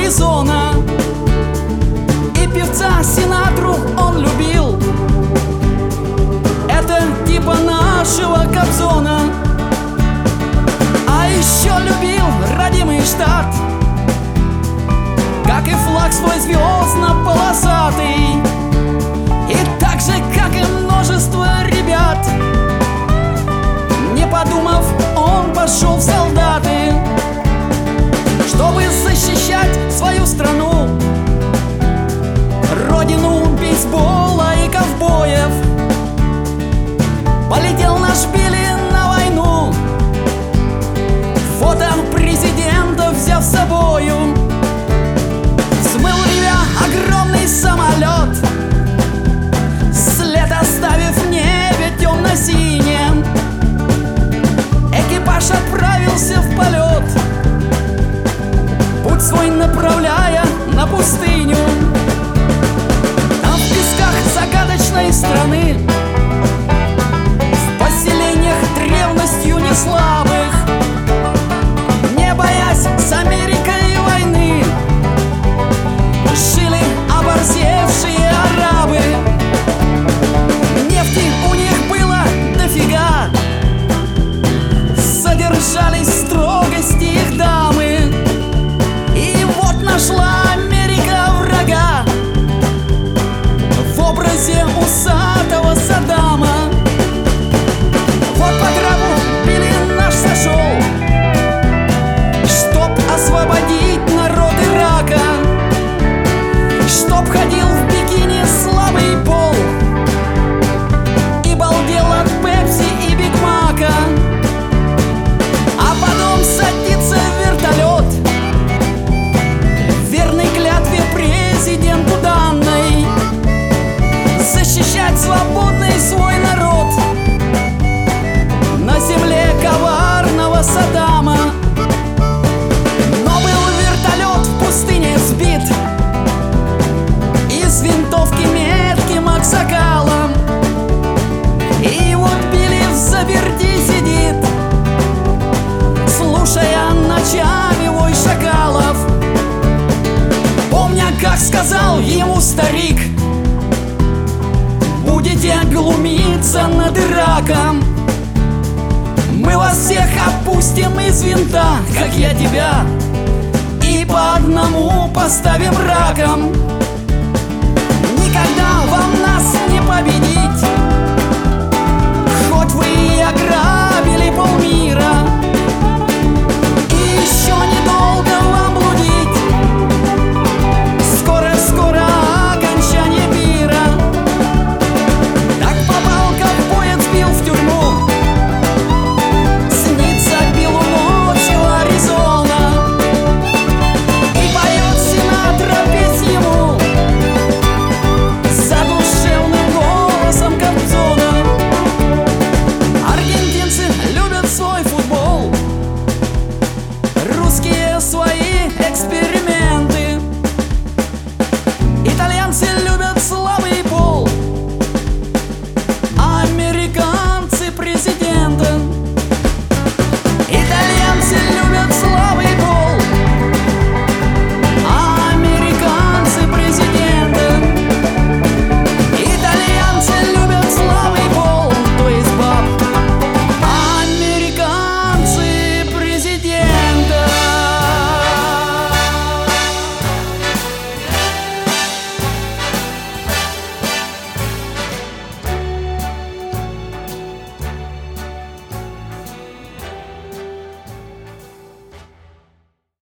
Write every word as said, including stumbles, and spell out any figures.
резона. И певца Синатру он любил. Это типа нашего Кобзона. А еще любил родимый штат, как и флаг свой звездно-полосатый. И так же, как и множество ребят, не подумав, он пошел в солдаты, чтобы защищать свою страну, родину бейсбола и ковбоев. Полетел наш Билли на войну, фото президента взяв с собою. Смыл ревя огромный самолет, след оставив в небе темно-синим. Экипаж отправился в полет, путь свой направляя на пустыню. Там в песках загадочной страны, в поселениях древностью неслабых, не боясь с Америкой войны, жили оборзевшие арабы. Нефти у них было дофига, содержались в строгости их дамы. И вот нашла Америка врага в образе усатого Саддама. Вот по гробу Билли наш сошел, чтоб освободить народ Ирака, чтоб ходил в бикини слабый пол и балдел от Пепси и Биг Мака. А потом садится в вертолет, верный клятве президенту данной, защищать свободный свой народ на земле коварного Саддама. Но был вертолет в пустыне сбит из винтовки метким аксакалом. И вот Билли в заперти сидит, слушая ночами вой шакалов, помня, как сказал ему старик: будете глумиться над Ираком, мы вас всех опустим из винта, как я тебя, и по одному поставим раком. Никогда вам нас не победить, хоть вы и ограбили полмира.